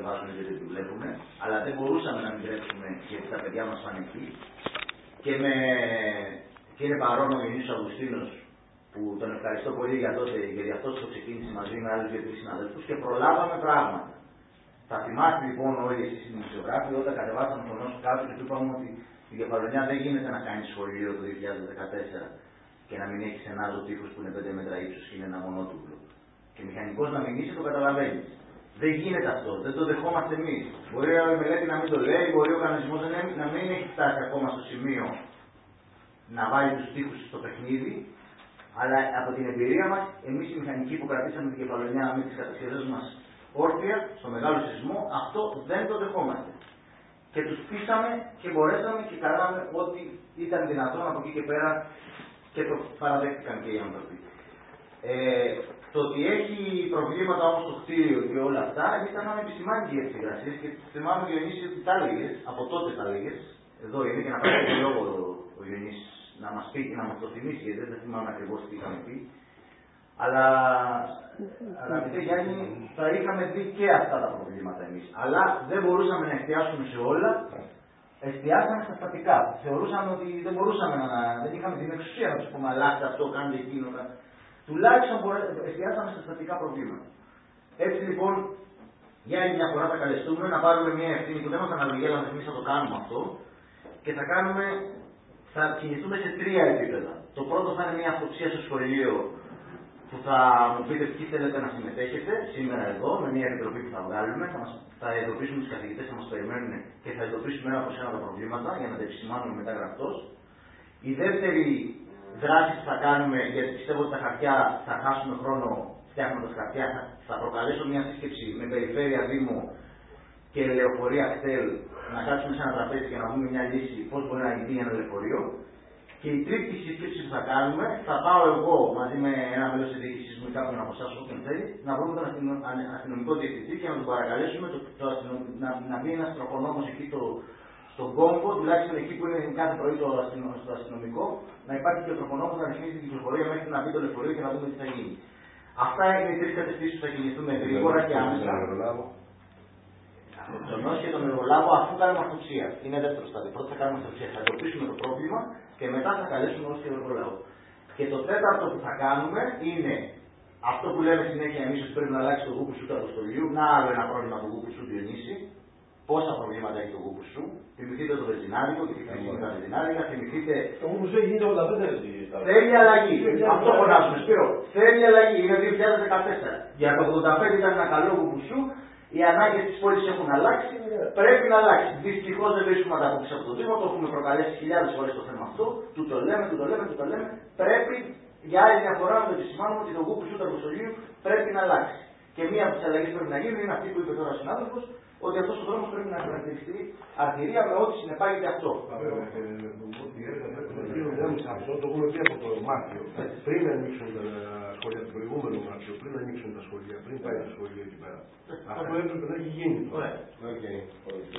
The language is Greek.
ανεβάζουν γιατί δεν τη βλέπουν, αλλά δεν μπορούσαμε να μην τρέξουμε γιατί τα παιδιά μας πάνε εκεί. Και είναι παρόν ο Ιωνύσης Αυγουστίνος, που τον ευχαριστώ πολύ για τότε, γιατί αυτός το ξεκίνησε μαζί με άλλους 2-3 συναδέλφους και προλάβαμε πράγματα. Θα θυμάστε λοιπόν όλοι εσείς οι δημοσιογράφοι όταν κατεβάσαμε τον νόσο κάτω και του είπαμε ότι στην Κεφαλονιά δεν γίνεται να κάνει σχολείο το 2014 και να μην έχει ένα άλλο τείχος που είναι 5 μέτρα ύψος και είναι ένα μονότουβλο. Και μηχανικός να μην είσαι, το καταλαβαίνεις. Δεν γίνεται αυτό, δεν το δεχόμαστε εμείς. Μπορεί η μελέτη να μην το λέει, μπορεί ο κανονισμός να μην έχει φτάσει ακόμα στο σημείο να βάλει τους τείχους στο παιχνίδι, αλλά από την εμπειρία μας, εμείς οι μηχανικοί που κρατήσαμε την Κεφαλονιά με τις κατασκευές μας όρθια, στο μεγάλο σεισμό, αυτό δεν το δεχόμαστε. Και τους πείσαμε και μπορέσαμε και κάναμε ό,τι ήταν δυνατόν από εκεί και πέρα και το παραδέχτηκαν και οι άνθρωποι. Το ότι έχει προβλήματα όμως το κτίριο και όλα αυτά, εμείς τα είχαμε επισημάνει για τις υγρασίες και θυμάμαι ο Ιωνύσης ότι τα έλεγες, από τότε τα έλεγες, εδώ είναι και να πάρει το λόγο ο Ιωνύσης να μας πει και να μας το θυμίσει, γιατί δεν θυμάμαι ακριβώς τι είχαμε πει. Αλλά, αγαπητέ Γιάννη, θα είχαμε δει και αυτά τα προβλήματα εμείς. Αλλά δεν μπορούσαμε να εστιάσουμε σε όλα, εστιάσαμε στα στατικά. Θεωρούσαμε ότι δεν μπορούσαμε δεν είχαμε την εξουσία να τους πούμε αλλάξτε αυτό, κάντε εκείνο. Τουλάχιστον εστιάσαμε στα στατικά προβλήματα. Έτσι λοιπόν, για άλλη μια φορά θα καλεστούμε να πάρουμε μια ευθύνη που δεν μας αναλογέλαμε εμείς θα το κάνουμε αυτό και θα κινηθούμε σε 3 επίπεδα. Το πρώτο θα είναι μια αυτοψία στο σχολείο που θα μου πείτε ποιοι θέλετε να συμμετέχετε σήμερα εδώ με μια επιτροπή που θα βγάλουμε. Θα εντοπίσουμε τους καθηγητές, θα μας περιμένουν και θα εντοπίσουμε ένα προς ένα τα προβλήματα για να τα επισημάνουμε μετά γραπτός. Η δεύτερη δράση που θα κάνουμε, γιατί πιστεύω ότι τα χαρτιά θα χάσουμε χρόνο φτιάχνοντας χαρτιά, θα προκαλέσω μια σύσκεψη με περιφέρεια Δήμο και λεωφορεία κτέλ να κάτσουμε σε ένα τραπέζι και να δούμε μια λύση πώς μπορεί να γίνει ένα λεωφορείο. Και η τρίτη σύσκεψη που θα κάνουμε, θα πάω εγώ μαζί με ένα μέλος της διοίκησης μου ή κάποιον από εσάς, όποιον θέλει, να βρούμε τον αστυνομικό διευθυντή και να τον παρακαλέσουμε να μπει ένας τροχονόμος εκεί στον κόμπο, τουλάχιστον εκεί που είναι κάθε πρωί στο αστυνομικό, να υπάρχει και ο τροχονόμος να ρυθμίσει την κυκλοφορία μέχρι να μπει το λεωφορείο και να δούμε τι θα γίνει. Αυτά είναι οι 3 κατευθύνσεις που θα κινηθούμε γρήγορα και άμεσα. Τον νόσο και τον εργολάβο, αφού κάνουμε αυτοψία. Είναι δεύτερο στάδιο. Πρώτα θα κάνουμε αυτοψία. Θα εντοπίσουμε το πρόβλημα και μετά θα καλέσουμε νόσο και τον εργολάβο. Και το τέταρτο που θα κάνουμε είναι αυτό που λέμε συνέχεια εμείς ότι πρέπει να αλλάξει το γούπου σου του αποστολίου. Να άλλο ένα πρόβλημα του γούπου σου Διονύση. Πόσα προβλήματα έχει το γούπου σου. Θυμηθείτε το βενζινάδικο και τη χρήση με τα βενζινάδικα. Θυμηθείτε. Το γούπου σου γίνεται όλα, δεν θέλει. Θέλει αλλαγή. Αυτό φωνάζουμε, Σπύρο. Θέλει αλλαγή. Είναι 2014. Για το 85 ήταν ένα καλό γούπου σου. Οι ανάγκες της πόλης έχουν αλλάξει, πρέπει να αλλάξει. Δυστυχώς δεν βρίσκουμε ανταπόκριση από το Δήμο, το έχουμε προκαλέσει χιλιάδες φορές το θέμα αυτό. Του το λέμε. Πρέπει για άλλη μια φορά να το επισημάνουμε ότι το γούπου σου του αποστολίου πρέπει να αλλάξει. Και μία από τις αλλαγές που πρέπει να γίνουν είναι αυτή που είπε τώρα ο συνάδελφος, ότι αυτός ο δρόμος πρέπει να χαρακτηριστεί αρτηρία με ό,τι συνεπάγεται αυτό. Αυτό το έχουμε πει από το Μάρτιο. Πριν ανοίξουν τα σχολεία, το προηγούμενο Μάρτιο, πριν ανοίξουν τα σχολεία, πριν πάει το σχολείο εκεί πέρα. Αυτό έπρεπε να έχει γίνει.